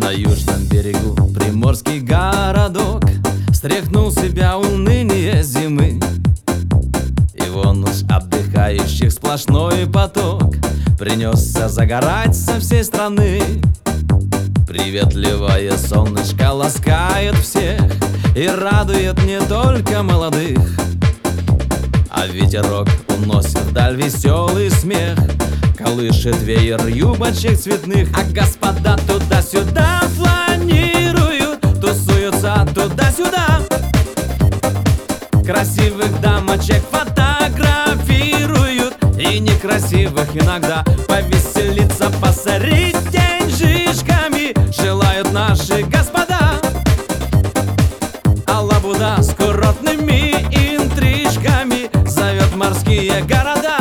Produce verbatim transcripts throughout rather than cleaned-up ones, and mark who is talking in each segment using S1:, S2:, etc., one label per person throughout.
S1: На южном берегу приморский городок стряхнул с себя уныние зимы. И вон уж отдыхающих сплошной поток принесся загорать со всей страны. Приветливое солнышко ласкает всех и радует не только молодых, а ветерок уносит вдаль веселый смех, колышет веер юбочек цветных. А господа туда-сюда фланируют, тусуются туда-сюда, красивых дамочек фотографируют и некрасивых иногда. Повеселиться, посорить деньжишками желают наши господа. А лабуда с курортными интрижками зовет морские города.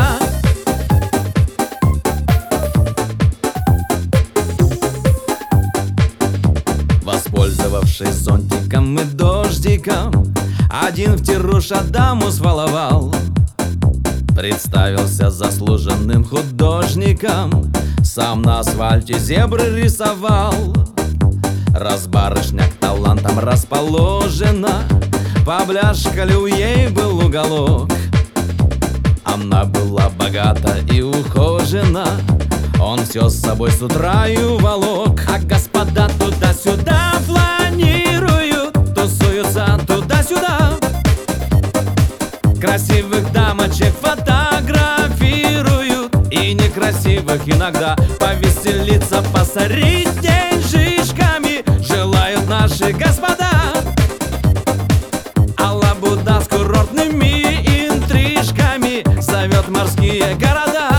S1: Воспользовавшись зонтиком и дождиком, один втируша даму сваловал. Представился заслуженным художником, сам на асфальте зебры рисовал. Раз барышня к талантам расположена, побляшкали у ей был уголок. Она была богата и ухожена, он все с собой с утра и уволок. А господа туда-сюда фланируют, тусуются туда-сюда, красивых дамочек фотографируют и некрасивых иногда. Повеселиться, посорить деньжишками желают наши господа. А лабуда с курортными интрижками зовет морские города.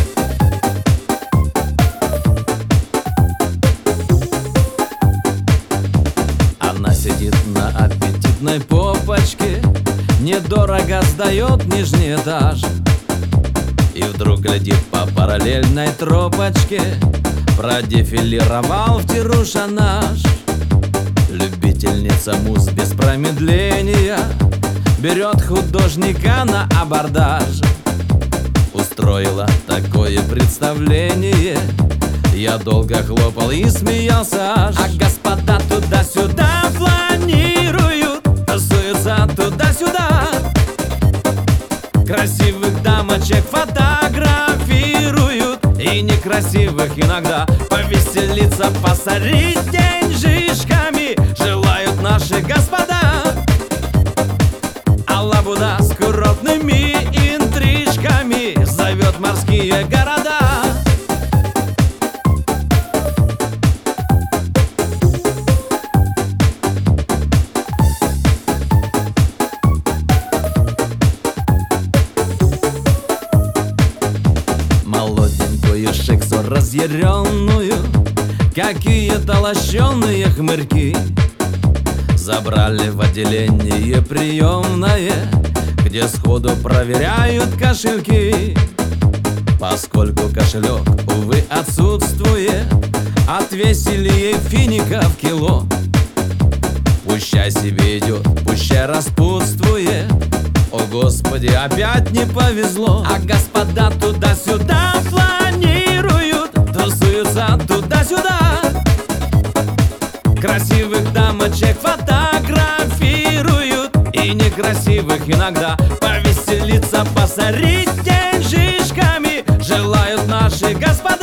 S1: Она сидит на аппетитной попочке, недорого сдает нижний этаж, и вдруг глядит по параллельной тропочке, продефилировал втируша наш. Любительница муз без промедления берет художника на абордаж. Устроила такое представление, я долго хлопал и смеялся аж. А господа туда-сюда фланируют, тусуются туда-сюда, красивых дамочек фотографируют и некрасивых иногда. Повеселиться, посорить деньжишками желают наши господа. А лабуда с курортными интрижками зовет морские города. Молоденькую шексу разъяренную какие-то лощеные хмырьки забрали в отделение приемное, где сходу проверяют кошельки. Поскольку кошелек, увы, отсутствует, отвесили ей фиников кило. Пущай себе идет, пущай распутствует, о господи, опять не повезло. А господа туда-сюда фланируют, тусуются туда-сюда, красивых дамочек фотографируют и некрасивых иногда. Повеселиться, посорить деньжишками желают наши господа.